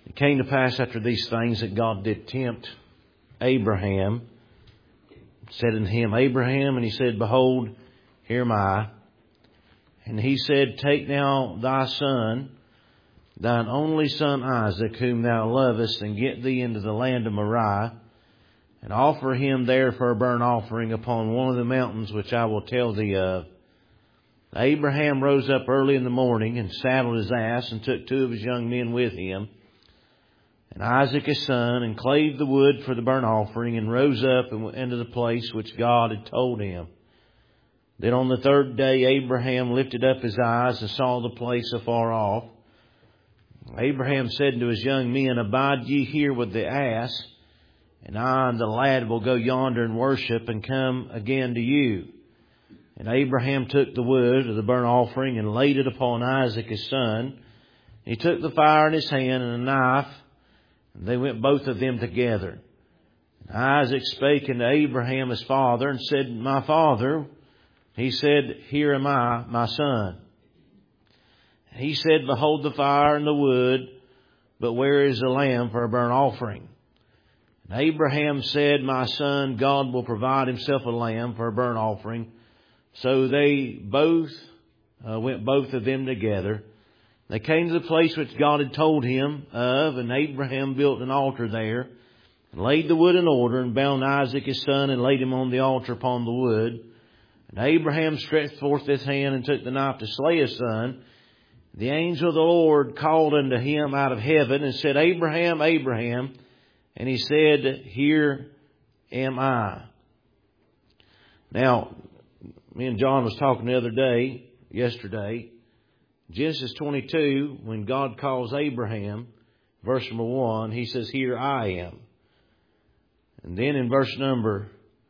It came to pass after these things that God did tempt Abraham, said unto him, Abraham, and he said, Behold, here am I. And he said, Take now thy son, thine only son Isaac, whom thou lovest, and get thee into the land of Moriah, and offer him there for a burnt offering upon one of the mountains which I will tell thee of. Abraham rose up early in the morning, and saddled his ass, and took 2 of his young men with him, and Isaac his son, and clave the wood for the burnt offering, and rose up and went into the place which God had told him. Then on the 3rd day Abraham lifted up his eyes and saw the place afar off. Abraham said unto his young men, Abide ye here with the ass, and I and the lad will go yonder and worship, and come again to you. And Abraham took the wood of the burnt offering, and laid it upon Isaac his son. He took the fire in his hand, and a knife, and they went both of them together. And Isaac spake unto Abraham his father, and said, My father. He said, Here am I, my son. He said, Behold the fire and the wood, but where is the lamb for a burnt offering? And Abraham said, My son, God will provide himself a lamb for a burnt offering. So they both went both of them together. They came to the place which God had told him of, and Abraham built an altar there, and laid the wood in order, and bound Isaac his son, and laid him on the altar upon the wood. And Abraham stretched forth his hand, and took the knife to slay his son. The angel of the Lord called unto him out of heaven, and said, Abraham, Abraham. And he said, Here am I. Now, me and John was talking the other day, yesterday, Genesis 22, when God calls Abraham, verse number 1, he says, Here I am. And then in verse number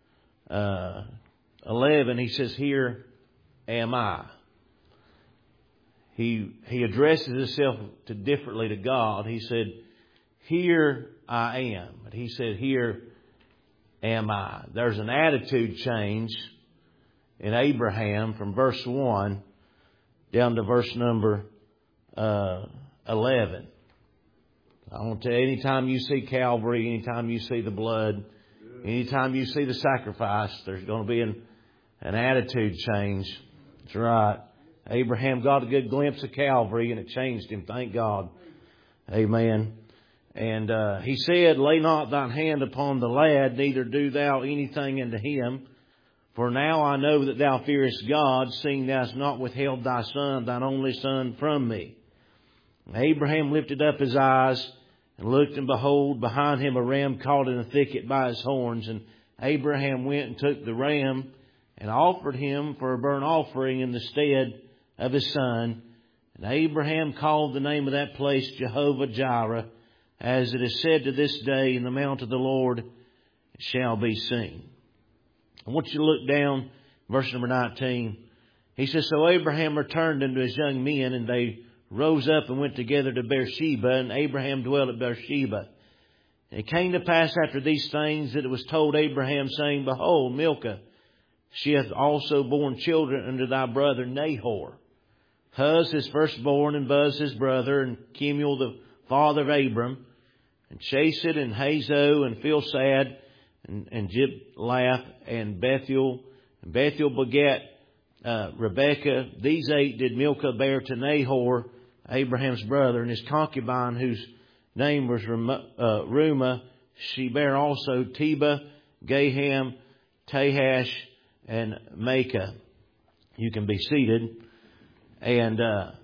11, he says, Here am I. He addresses himself differently to God. He said, Here I am. But he said, Here am I. There's an attitude change in Abraham from verse 1 down to verse number 11. I want to tell you, anytime you see Calvary, anytime you see the blood, anytime you see the sacrifice, there's going to be an attitude change. That's right. Abraham got a good glimpse of Calvary, and it changed him. Thank God. Amen. And he said, Lay not thine hand upon the lad, neither do thou anything unto him. For now I know that thou fearest God, seeing thou hast not withheld thy son, thine only son, from me. And Abraham lifted up his eyes, and looked, and behold, behind him a ram caught in a thicket by his horns. And Abraham went and took the ram, and offered him for a burnt offering in the stead of his son. And Abraham called the name of that place Jehovah-Jireh, as it is said to this day, In the mount of the Lord it shall be seen. I want you to look down, verse number 19. He says, So Abraham returned unto his young men, and they rose up and went together to Beersheba, and Abraham dwelt at Beersheba. And it came to pass after these things that it was told Abraham, saying, Behold, Milcah, she hath also borne children unto thy brother Nahor. Huz his firstborn, and Buz his brother, and Kemuel the father of Abram, and Chesed, and Hazo, and Philsad, and Jiblath, and Bethuel. And Bethuel begat Rebekah. These 8 did Milcah bear to Nahor, Abraham's brother, and his concubine, whose name was Reumah. She bare also Tebah, Gaham, Tahash, and Maacah. You can be seated. And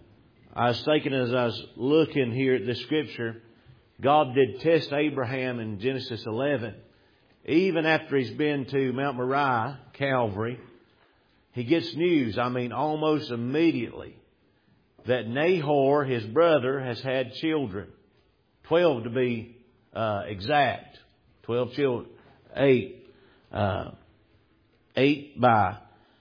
I was thinking as I was looking here at this scripture, God did test Abraham in Genesis 11. Even after he's been to Mount Moriah, Calvary, he gets news, almost immediately, that Nahor, his brother, has had children. 12 to be exact. 12 children. 8. 8 by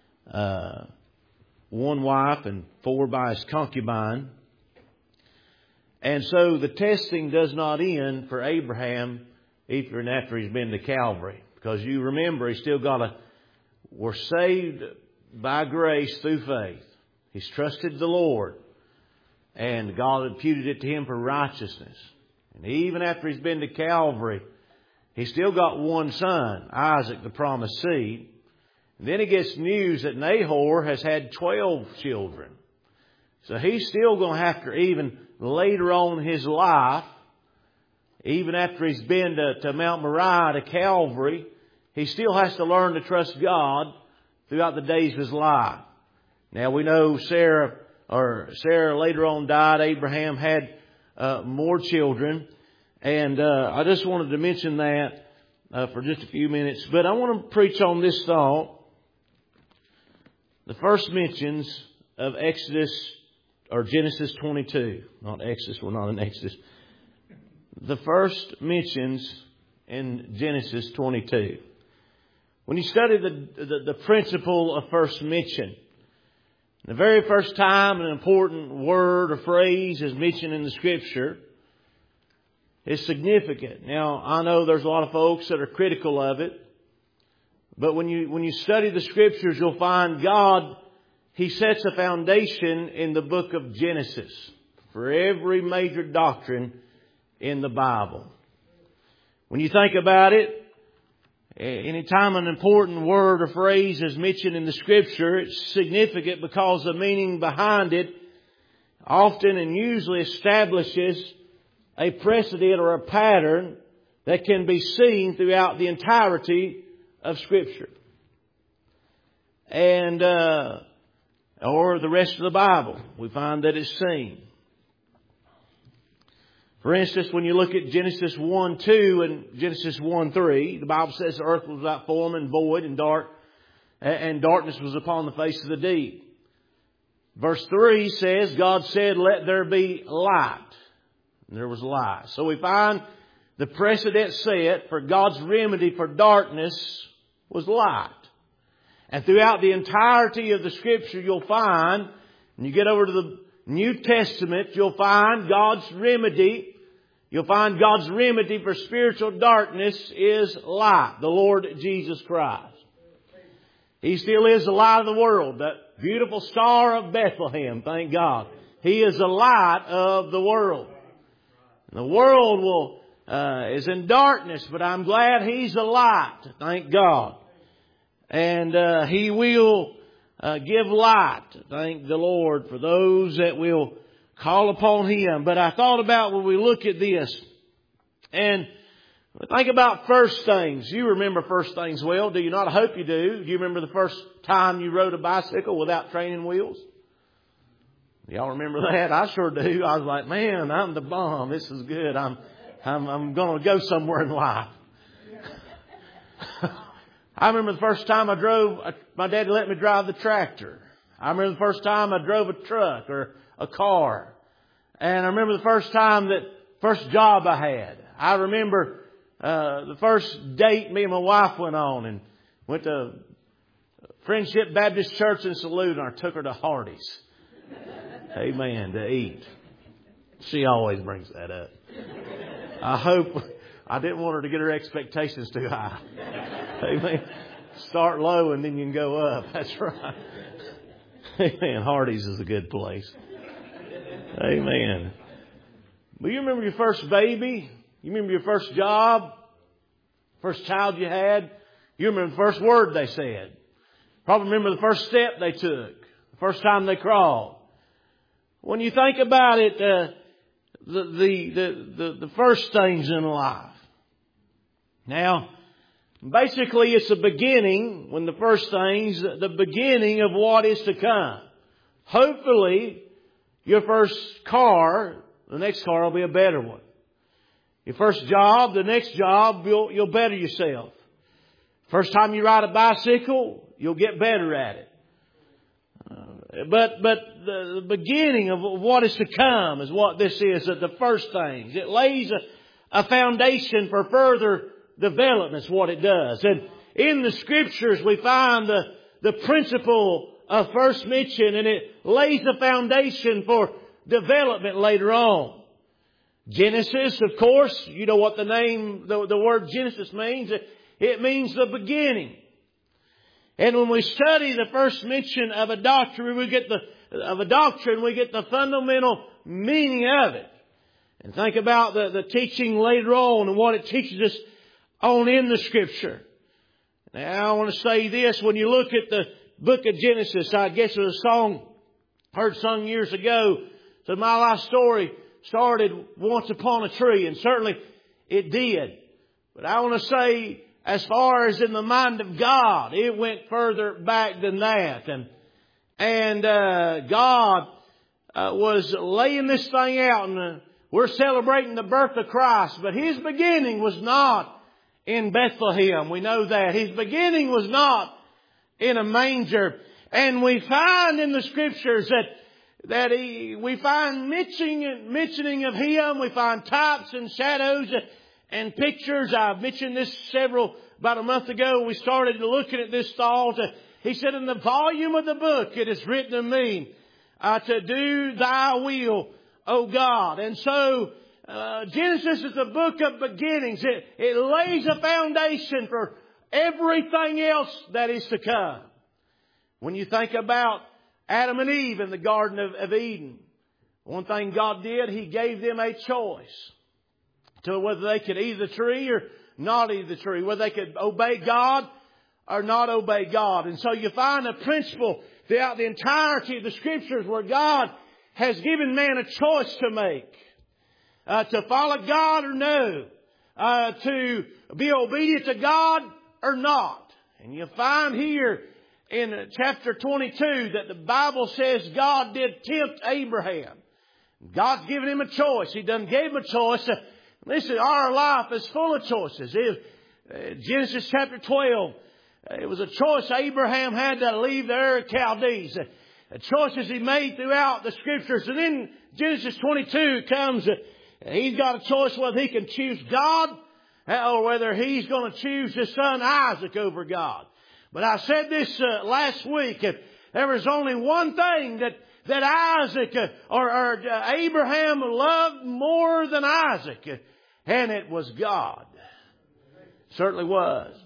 one wife and 4 by his concubine. And so the testing does not end for Abraham even after he's been to Calvary. Because you remember, he's still we're saved by grace through faith. He's trusted the Lord. And God imputed it to him for righteousness. And even after he's been to Calvary, he's still got one son, Isaac, the promised seed. And then he gets news that Nahor has had 12 children. So he's still going to have to, even later on in his life, even after he's been to Mount Moriah, to Calvary, he still has to learn to trust God throughout the days of his life. Now we know Sarah later on died. Abraham had more children. And I just wanted to mention that for just a few minutes. But I want to preach on this thought. The first mentions of Genesis 22. Not Exodus, we're not in Exodus. The first mentions in Genesis 22. When you study the principle of first mention, the very first time an important word or phrase is mentioned in the Scripture is significant. Now, I know there's a lot of folks that are critical of it, but when you study the Scriptures, you'll find God, He sets a foundation in the book of Genesis for every major doctrine in the Bible. When you think about it, anytime an important word or phrase is mentioned in the Scripture, it's significant because the meaning behind it often and usually establishes a precedent or a pattern that can be seen throughout the entirety of Scripture. And, or the rest of the Bible, we find that it's seen. For instance, when you look at Genesis 1:2 and Genesis 1:3, the Bible says the earth was without form and void and darkness was upon the face of the deep. Verse 3 says, God said, let there be light. And there was light. So we find the precedent set for God's remedy for darkness was light. And throughout the entirety of the Scripture, you'll find, when you get over to the New Testament, you'll find God's remedy. You'll find God's remedy for spiritual darkness is light, the Lord Jesus Christ. He still is the light of the world, that beautiful star of Bethlehem, thank God. He is the light of the world. The world is in darkness, but I'm glad He's the light, thank God. And He will give light, thank the Lord, for those that will call upon Him. But I thought about when we look at this, and think about first things. You remember first things well, do you not? I hope you do. Do you remember the first time you rode a bicycle without training wheels? Y'all remember that? I sure do. I was like, man, I'm the bomb. This is good. I'm going to go somewhere in life. I remember the first time I drove, my daddy let me drive the tractor. I remember the first time I drove a truck or a car. And I remember the first job I had. I remember the first date me and my wife went on and went to Friendship Baptist Church in Saluda, and I took her to Hardee's. Amen, to eat. She always brings that up. I didn't want her to get her expectations too high. Amen. Start low and then you can go up. That's right. Amen. Hardee's is a good place. Amen. But you remember your first baby? You remember your first job? First child you had? You remember the first word they said? Probably remember the first step they took. The first time they crawled. When you think about it, the first things in life. Now, basically it's the beginning, when the first things, the beginning of what is to come. Hopefully, your first car, the next car will be a better one. Your first job, the next job, you'll better yourself. First time you ride a bicycle, you'll get better at it. But the beginning of what is to come is what this is, the first things. It lays a foundation for further development is what it does. And in the Scriptures we find the principle of first mention, and it lays the foundation for development later on. Genesis, of course, you know what the word Genesis means. It means the beginning. And when we study the first mention of a doctrine, we get the fundamental meaning of it. And think about the teaching later on and what it teaches us on in the Scripture. Now I want to say this. When you look at the book of Genesis, I guess it was a song I heard sung years ago. So my life story started once upon a tree, and certainly it did. But I want to say, as far as in the mind of God, it went further back than that. And God was laying this thing out, and we're celebrating the birth of Christ. But His beginning was not in Bethlehem. We know that. His beginning was not in a manger. And we find in the Scriptures that we find mentioning of Him. We find types and shadows and pictures. I've mentioned this about a month ago. We started looking at this thought. He said, in the volume of the book it is written of me to do Thy will, O God. And so Genesis is a book of beginnings. It lays a foundation for everything else that is to come. When you think about Adam and Eve in the Garden of Eden, one thing God did, He gave them a choice to whether they could eat the tree or not eat the tree, whether they could obey God or not obey God. And so you find a principle throughout the entirety of the Scriptures where God has given man a choice to make. To follow God or no. To be obedient to God or not. And you find here in chapter 22 that the Bible says God did tempt Abraham. God's given him a choice. He done gave him a choice. Listen, our life is full of choices. Genesis chapter 12, it was a choice Abraham had to leave the Ur of Chaldees. Choices he made throughout the Scriptures. And then Genesis 22 comes, he's got a choice whether he can choose God or whether he's going to choose his son Isaac over God. But I said this last week, there was only one thing that Isaac or Abraham loved more than Isaac, and it was God. Certainly was.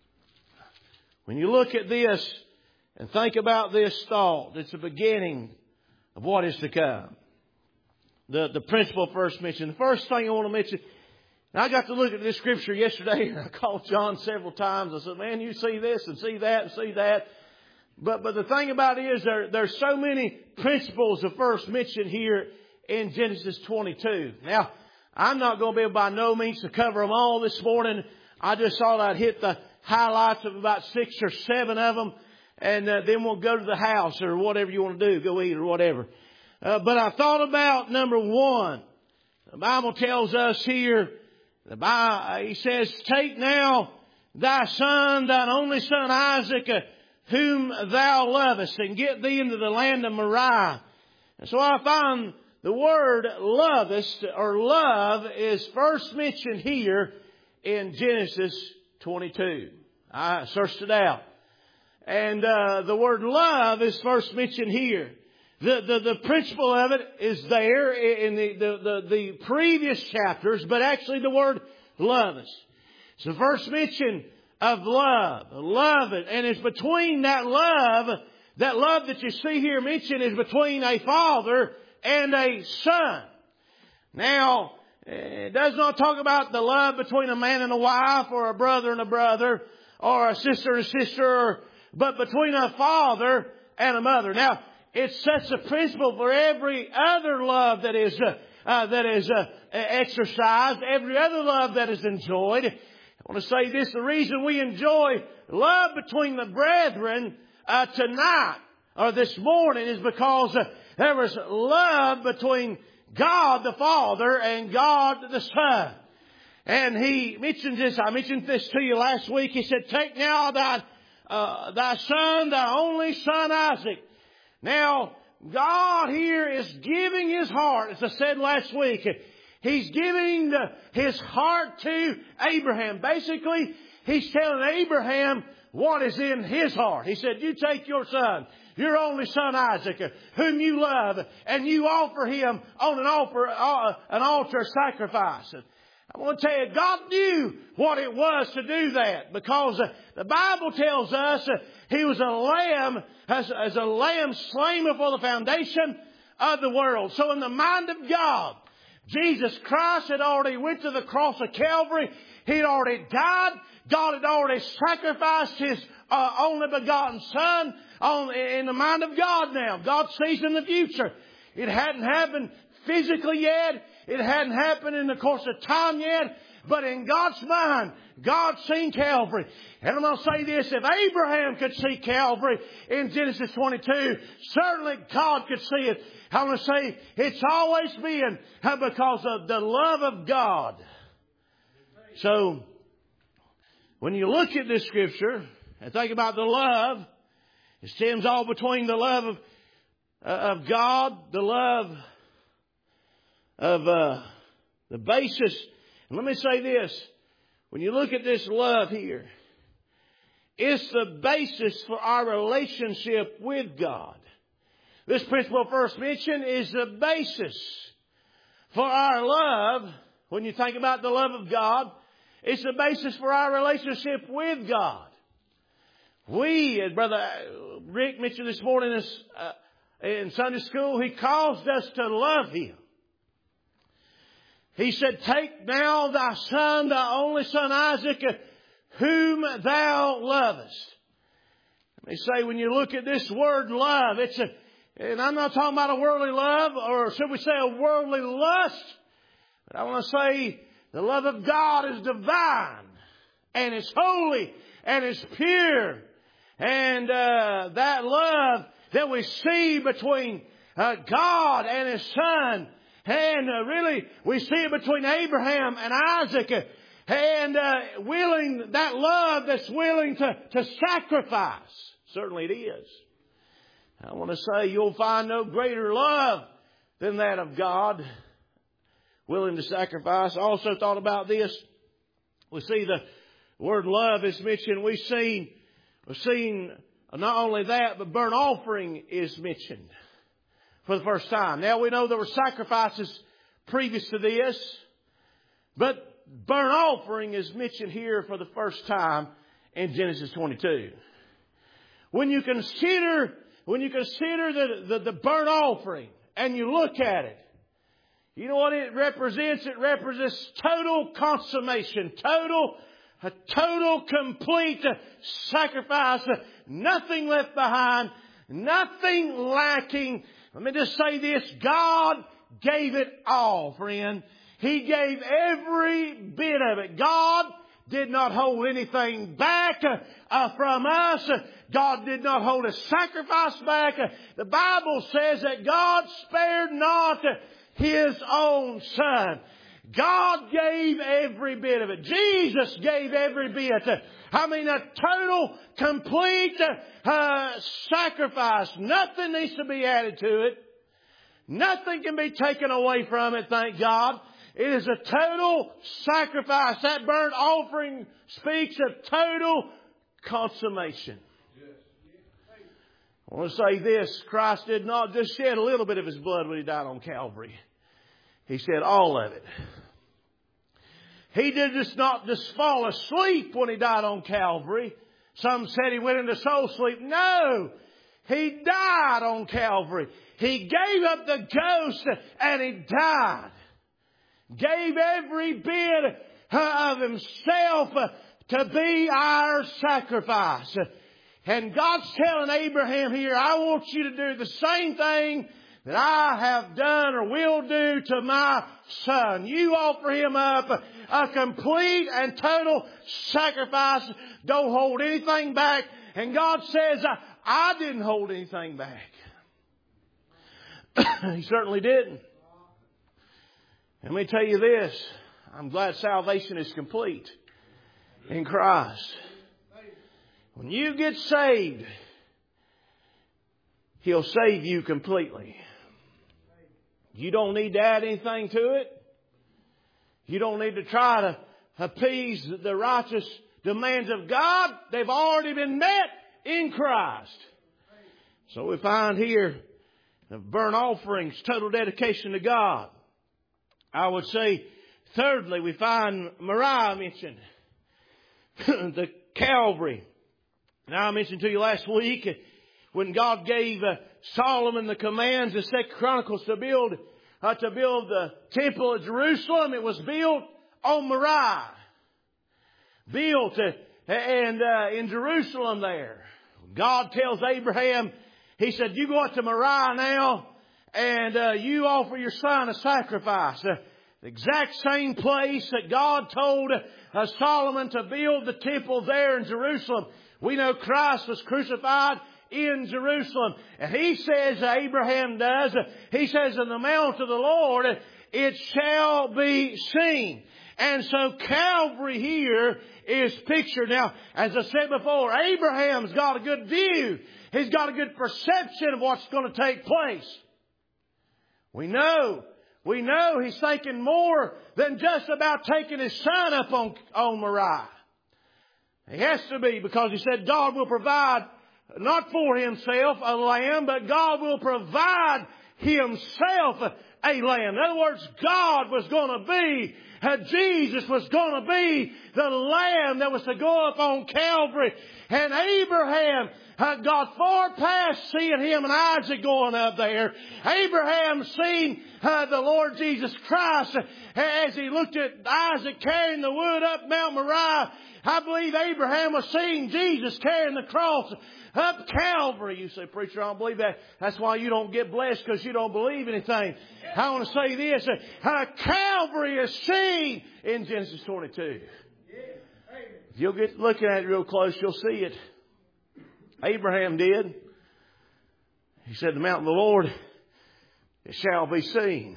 When you look at this and think about this thought, it's the beginning of what is to come. The principle first mentioned. The first thing I want to mention, and I got to look at this Scripture yesterday, and I called John several times. I said, man, you see this and see that and see that. But the thing about it is there's so many principles of first mentioned here in Genesis 22. Now, I'm not going to be able by no means to cover them all this morning. I just thought I'd hit the highlights of about 6 or 7 of them. And then we'll go to the house or whatever you want to do. Go eat or whatever. But I thought about number 1. The Bible tells us here, He says, take now thy son, thine only son Isaac, whom thou lovest, and get thee into the land of Moriah. And so I find the word lovest or love is first mentioned here in Genesis 22. I searched it out. And the word love is first mentioned here. The principle of it is there in the previous chapters, but actually the word lovest. It's the first mention of love. Love it. And it's between that love that you see here mentioned is between a father and a son. Now, it does not talk about the love between a man and a wife or a brother and a brother or a sister and a sister, but between a father and a mother. Now, it sets a principle for every other love that is exercised, every other love that is enjoyed. I want to say this, the reason we enjoy love between the brethren tonight or this morning is because there was love between God the Father and God the Son. And He mentions this, I mentioned this to you last week. He said, take now thy son, thy only son Isaac. Now, God here is giving His heart, as I said last week. He's giving His heart to Abraham. Basically, He's telling Abraham what is in his heart. He said, you take your son, your only son Isaac, whom you love, and you offer him on an altar of sacrifice. I want to tell you, God knew what it was to do that, because the Bible tells us He was a lamb, as a lamb slain before the foundation of the world. So in the mind of God, Jesus Christ had already went to the cross of Calvary. He had already died. God had already sacrificed His only begotten Son in the mind of God now. God sees in the future. It hadn't happened physically yet. It hadn't happened in the course of time yet. But in God's mind, God's seen Calvary. And I'm going to say this, if Abraham could see Calvary in Genesis 22, certainly God could see it. I'm going to say it's always been because of the love of God. So, when you look at this Scripture and think about the love, it stems all between the love of God, the love of the basis. And let me say this. When you look at this love here, it's the basis for our relationship with God. This principle first mentioned is the basis for our love. When you think about the love of God, it's the basis for our relationship with God. We, as Brother Rick mentioned this morning in Sunday school, he caused us to love Him. He said, take now thy son, thy only son Isaac, whom thou lovest. Let me say, when you look at this word love, and I'm not talking about a worldly love, or should we say a worldly lust, but I want to say the love of God is divine, and it's holy, and it's pure. And that love that we see between God and His Son, and really we see it between Abraham and Isaac, and that love that's willing to sacrifice. Certainly it is. I want to say you'll find no greater love than that of God, willing to sacrifice. I also thought about this. We see the word love is mentioned. We've seen not only that, but burnt offering is mentioned for the first time. Now we know there were sacrifices previous to this, but burnt offering is mentioned here for the first time in Genesis 22. When you consider the burnt offering and you look at it, you know what it represents? It represents total consummation, a total complete sacrifice, nothing left behind, nothing lacking. Let me just say this, God gave it all, friend. He gave every bit of it. God did not hold anything back from us. God did not hold a sacrifice back. The Bible says that God spared not His own Son. God gave every bit of it. Jesus gave every bit. A total, complete sacrifice. Nothing needs to be added to it. Nothing can be taken away from it, thank God. It is a total sacrifice. That burnt offering speaks of total consummation. I want to say this. Christ did not just shed a little bit of His blood when He died on Calvary. He shed all of it. He did not just fall asleep when He died on Calvary. Some said He went into soul sleep. No! He died on Calvary. He gave up the ghost and He died. Gave every bit of Himself to be our sacrifice. And God's telling Abraham here, I want you to do the same thing that I have done or will do to my son. You offer him up a complete and total sacrifice. Don't hold anything back. And God says, I didn't hold anything back. He certainly didn't. Let me tell you this. I'm glad salvation is complete in Christ. When you get saved, He'll save you completely. You don't need to add anything to it. You don't need to try to appease the righteous demands of God. They've already been met in Christ. So we find here the burnt offerings, total dedication to God. I would say, thirdly, we find Moriah mentioned. The Calvary. Now I mentioned to you last week when God gave Solomon the commands in 2 Chronicles to build to build the temple of Jerusalem. It was built on Moriah. Built in Jerusalem there. God tells Abraham, He said, you go up to Moriah now and you offer your son a sacrifice. The exact same place that God told Solomon to build the temple there in Jerusalem. We know Christ was crucified in Jerusalem. And He says, Abraham does, He says, in the mount of the Lord, it shall be seen. And so Calvary here is pictured. Now, as I said before, Abraham's got a good view. He's got a good perception of what's going to take place. We know He's thinking more than just about taking his son up on Moriah. He has to be, because He said God will provide not for Himself a lamb, but God will provide Himself a lamb. In other words, God was going to be, Jesus was going to be the lamb that was to go up on Calvary. And Abraham got far past seeing him and Isaac going up there. Abraham seen the Lord Jesus Christ as he looked at Isaac carrying the wood up Mount Moriah. I believe Abraham was seeing Jesus carrying the cross up Calvary. You say, preacher, I don't believe that. That's why you don't get blessed, because you don't believe anything. I want to say this. Calvary is seen in Genesis 22. If you'll get looking at it real close, you'll see it. Abraham did. He said, the mountain of the Lord, it shall be seen.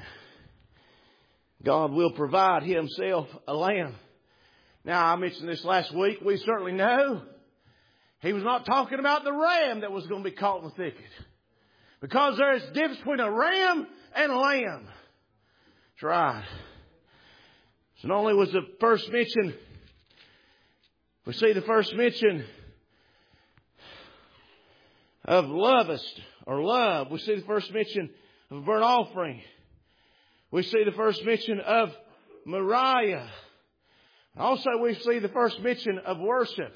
God will provide Himself a lamb. Now, I mentioned this last week. We certainly know He was not talking about the ram that was going to be caught in the thicket. Because there is a difference between a ram and a lamb. That's right. So not only was the first mention, we see the first mention of lovest or love. We see the first mention of burnt offering. We see the first mention of Moriah. Also, we see the first mention of worship.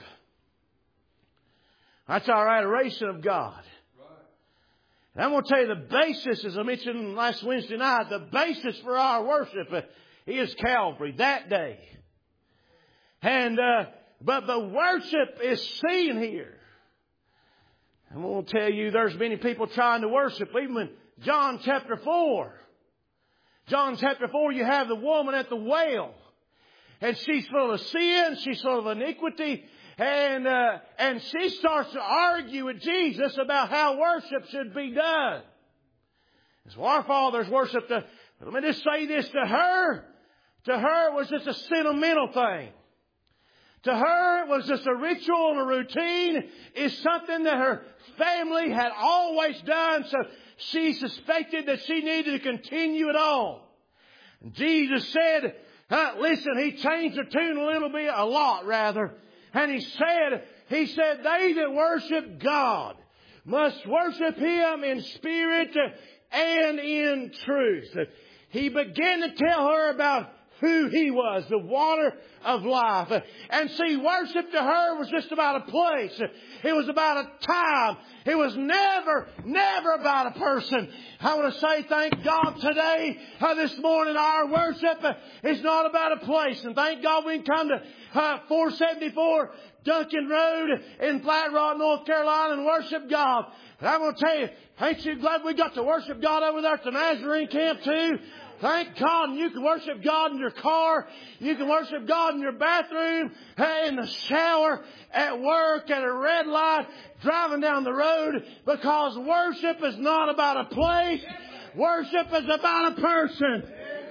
That's our adoration of God. And I'm going to tell you the basis, as I mentioned last Wednesday night, the basis for our worship is Calvary that day. And but the worship is seen here. I'm going to tell you, there's many people trying to worship. Even in John chapter 4. John chapter 4, you have the woman at the well. And she's full of sin. She's full of iniquity. And she starts to argue with Jesus about how worship should be done. So our fathers worshipped. Let me just say this to her. To her, it was just a sentimental thing. To her, it was just a ritual and a routine. It's something that her family had always done. So she suspected that she needed to continue it on. And Jesus said, listen, He changed the tune a lot rather. And He said, they that worship God must worship Him in spirit and in truth. He began to tell her about who He was, the water of life. And see, worship to her was just about a place. It was about a time. It was never about a person. I want to say thank God today, this morning, our worship is not about a place. And thank God we can come to 474 Duncan Road in Flat Rock, North Carolina and worship God. And I'm going to tell you, ain't you glad we got to worship God over there at the Nazarene camp too? Thank God. And you can worship God in your car. You can worship God in your bathroom, in the shower, at work, at a red light, driving down the road. Because worship is not about a place. Worship is about a person.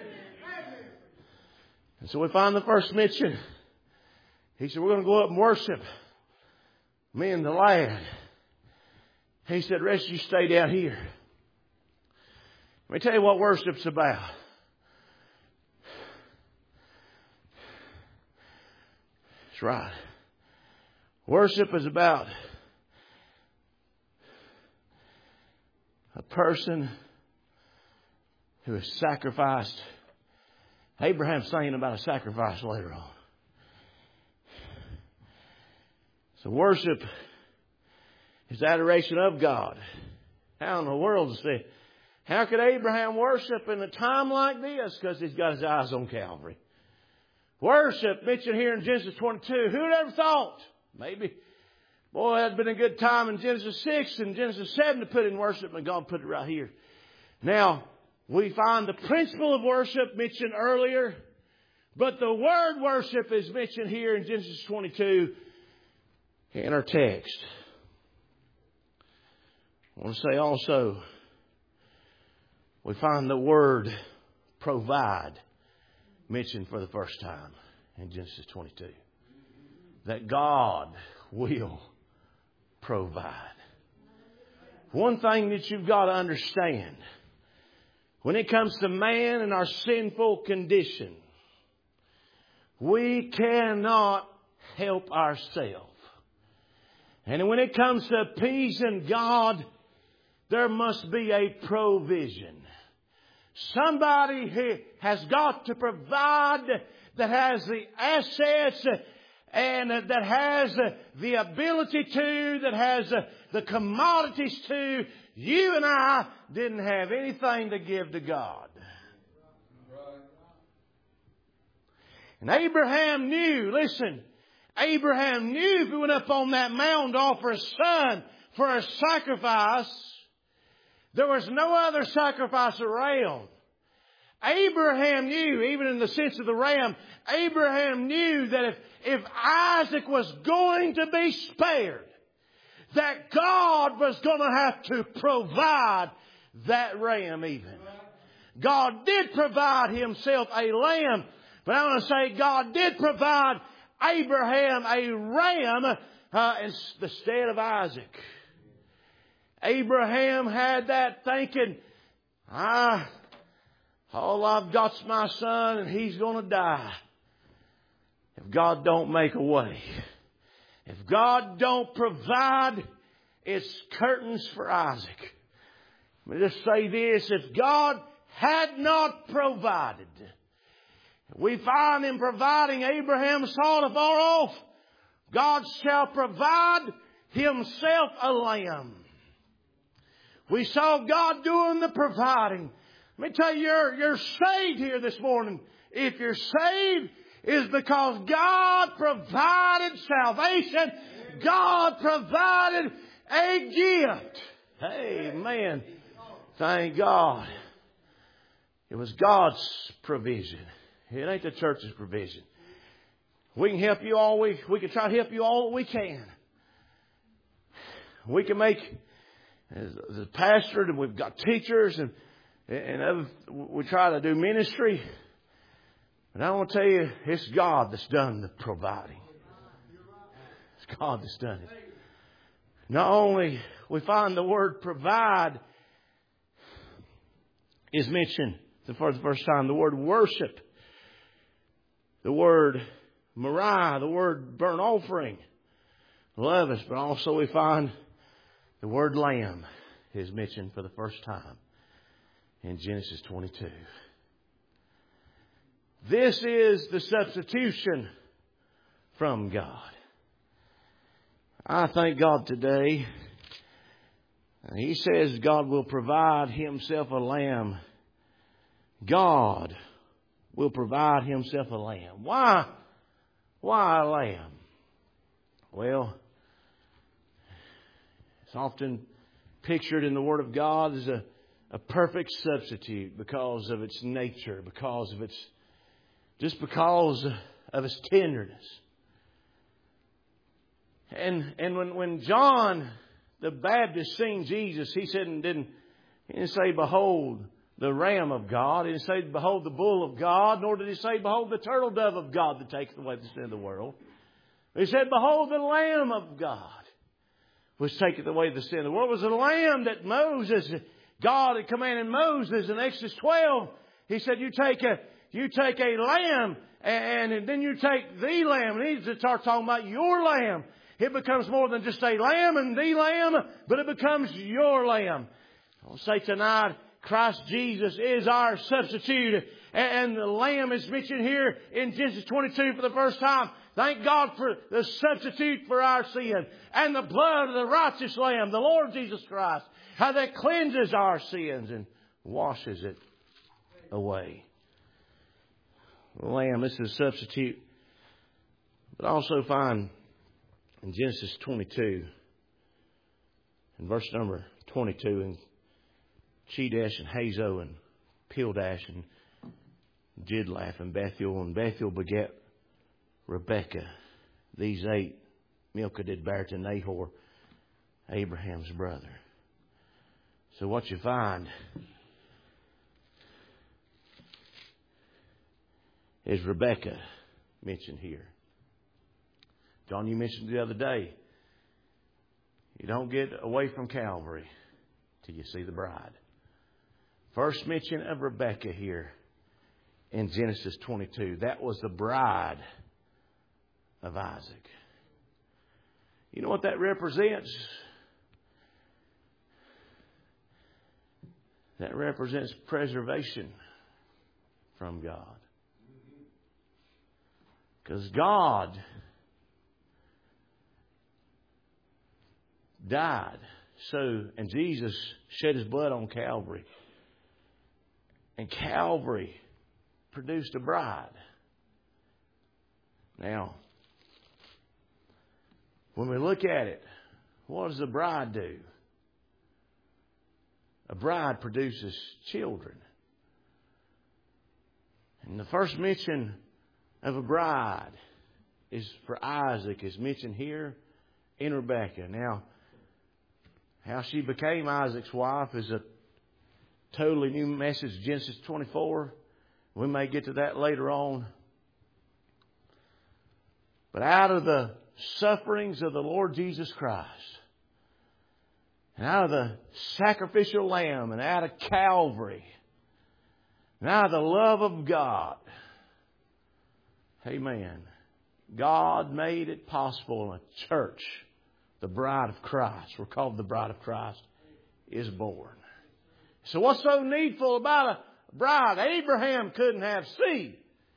And so we find the first mention. He said, we're going to go up and worship. Me and the lad. He said, rest of you stay down here. Let me tell you what worship's about. That's right. Worship is about a person who has sacrificed. Abraham's saying about a sacrifice later on. So worship is adoration of God. How in the world is it? How could Abraham worship in a time like this? Because he's got his eyes on Calvary. Worship, mentioned here in Genesis 22. Who would ever thought? Maybe. Boy, that'd been a good time in Genesis 6 and Genesis 7 to put in worship, and God put it right here. Now, we find the principle of worship mentioned earlier, but the word worship is mentioned here in Genesis 22 in our text. I want to say also, we find the word provide mentioned for the first time in Genesis 22. That God will provide. One thing that you've got to understand, when it comes to man and our sinful condition, we cannot help ourselves. And when it comes to appeasing God, there must be a provision. Somebody has got to provide that has the assets and that has the ability to, that has the commodities to. You and I didn't have anything to give to God. And Abraham knew, listen, Abraham knew if he went up on that mound to offer his son for a sacrifice, there was no other sacrifice around. Abraham knew, even in the sense of the ram, Abraham knew that if Isaac was going to be spared, that God was going to have to provide that ram even. God did provide himself a lamb, but I want to say God did provide Abraham a ram instead of Isaac. Abraham had that thinking, all I've got's my son and he's going to die. If God don't make a way, if God don't provide, it's curtains for Isaac. Let me just say this, if God had not provided, we find in providing, Abraham saw it afar off, God shall provide himself a lamb. We saw God doing the providing. Let me tell you, you're saved here this morning. If you're saved, it's because God provided salvation. God provided a gift. Amen. Thank God. It was God's provision. It ain't the church's provision. We can help you all we can try to help you all we can. We can make, as a pastor, and we've got teachers and we try to do ministry. But I want to tell you, it's God that's done the providing. It's God that's done it. Not only we find the word provide is mentioned for the first time, the word worship, the word Moriah, the word burnt offering, love us, but also we find the word lamb is mentioned for the first time in Genesis 22. This is the substitution from God. I thank God today. He says God will provide himself a lamb. God will provide himself a lamb. Why? Why a lamb? Well, it's often pictured in the Word of God as a perfect substitute because of its nature, because of its tenderness. And when John the Baptist seen Jesus, he didn't say, "Behold the Lamb of God." He didn't say, "Behold the Bull of God," nor did he say, "Behold the turtle dove of God that taketh away the sin of the world." He said, "Behold the Lamb of God, which taketh away the sin of the world." It was a lamb that God had commanded Moses in Exodus 12. He said, you take a lamb and then you take the lamb. And he starts talking about your lamb. It becomes more than just a lamb and the lamb, but it becomes your lamb. I'll say tonight, Christ Jesus is our substitute. And the lamb is mentioned here in Genesis 22 for the first time. Thank God for the substitute for our sin. And the blood of the righteous Lamb, the Lord Jesus Christ, how that cleanses our sins. And washes it away. The Lamb, this is a substitute. But also find in Genesis 22, in verse number 22, in Chedash and Hazo and Pildash and Jidlaph and Bethuel. And Bethuel begat Rebekah. These 8 Milcah did bear to Nahor, Abraham's brother. So what you find is Rebekah mentioned here. John, you mentioned the other day, you don't get away from Calvary till you see the bride. First mention of Rebekah here in Genesis 22. That was the bride of Isaac. You know what that represents? That represents preservation from God. Because God died and Jesus shed His blood on Calvary. And Calvary produced a bride. Now, when we look at it, what does a bride do? A bride produces children. And the first mention of a bride is for Isaac, is mentioned here in Rebekah. Now, how she became Isaac's wife is a totally new message, Genesis 24. We may get to that later on. But out of the sufferings of the Lord Jesus Christ, and out of the sacrificial lamb, and out of Calvary, and out of the love of God, amen, God made it possible in a church. The bride of Christ, we're called the bride of Christ, is born. So what's so needful about a bride? Abraham couldn't have seed.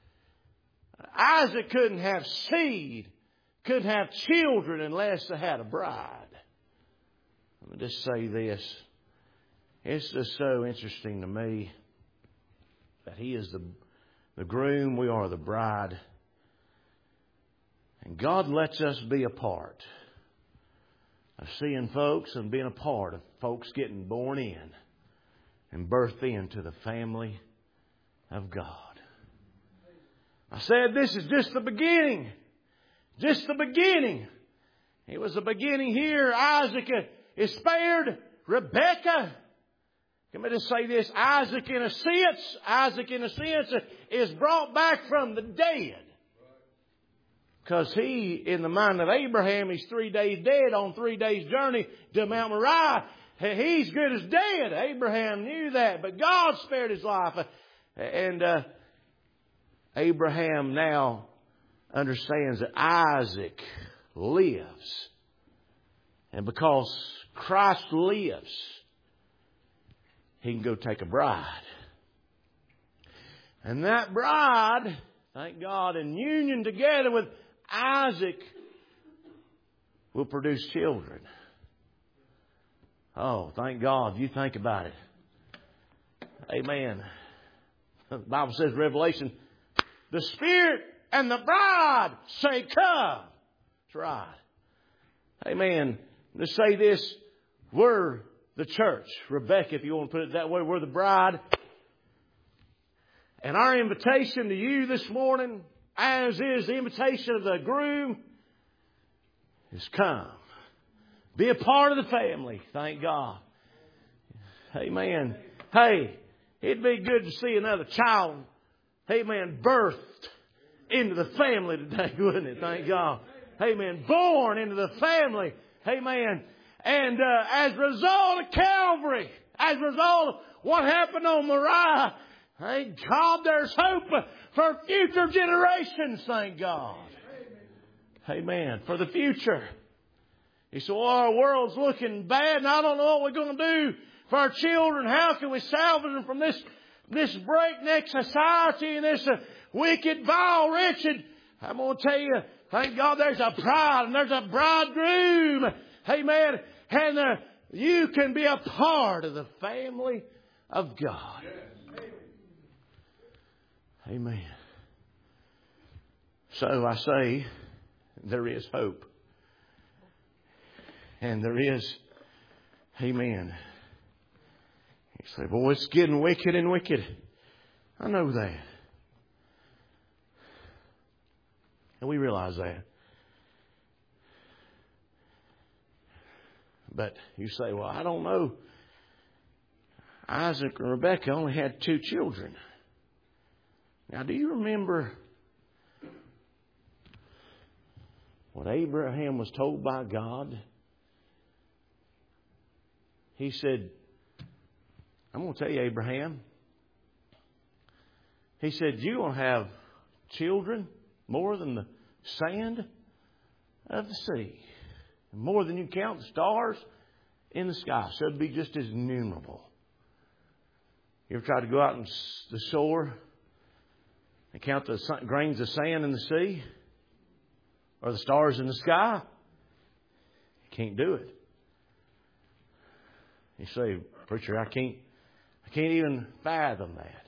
Isaac couldn't have seed. Couldn't have children unless they had a bride. Let me just say this. It's just so interesting to me that He is the groom, we are the bride. And God lets us be a part of seeing folks and being a part of folks getting born in and birthed into the family of God. I said this is just the beginning. Just the beginning. It was the beginning here. Isaac is spared. Rebekah. Let me just say this. Isaac in a sense is brought back from the dead. Because he, in the mind of Abraham, he's 3 days dead on 3 days' journey to Mount Moriah. He's good as dead. Abraham knew that. But God spared his life. And Abraham now understands that Isaac lives. And because Christ lives, he can go take a bride. And that bride, thank God, in union together with Isaac, will produce children. Oh, thank God. You think about it. Amen. The Bible says, Revelation, the Spirit and the bride say, come. That's right. Amen. To say this, we're the church. Rebekah, if you want to put it that way, we're the bride. And our invitation to you this morning, as is the invitation of the groom, is come. Be a part of the family. Thank God. Amen. Hey, it'd be good to see another child, amen, birthed into the family today, wouldn't it? Thank God. Amen. Born into the family. Amen. And as a result of Calvary, as a result of what happened on Moriah, thank God there's hope for future generations, thank God. Amen. For the future. He said, well, our world's looking bad and I don't know what we're going to do for our children. How can we salvage them from this breakneck society and this wicked, vile, wretched? I'm going to tell you, thank God there's a bride and there's a bridegroom. Amen. And you can be a part of the family of God. Amen. So I say, there is hope. And there is, amen. You say, boy, it's getting wicked and wicked. I know that. And we realize that. But you say, well, I don't know. Isaac and Rebekah only had 2 children. Now, do you remember what Abraham was told by God? He said, I'm going to tell you, Abraham. He said, you're going to have children more than the sand of the sea. More than you count the stars in the sky. So it'd be just as innumerable. You ever tried to go out on the shore and count the grains of sand in the sea? Or the stars in the sky? You can't do it. You say, preacher, I can't even fathom that.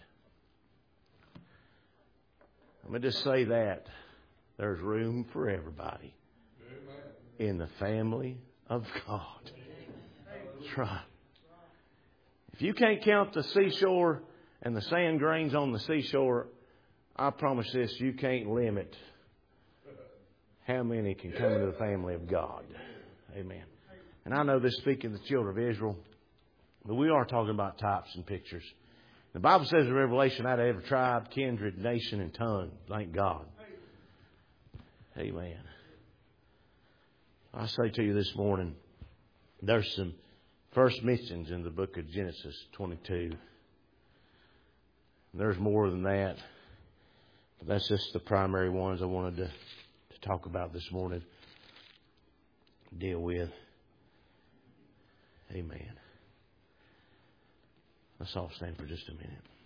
Let me just say that there's room for everybody in the family of God. That's right. If you can't count the seashore and the sand grains on the seashore, I promise this, you can't limit how many can come into the family of God. Amen. And I know this speaking to the children of Israel, but we are talking about types and pictures. The Bible says in Revelation, out of every tribe, kindred, nation, and tongue. Thank God. Amen. I say to you this morning, there's some first mentions in the book of Genesis 22. There's more than that. But that's just the primary ones I wanted to talk about this morning. Deal with. Amen. Let's all stand for just a minute.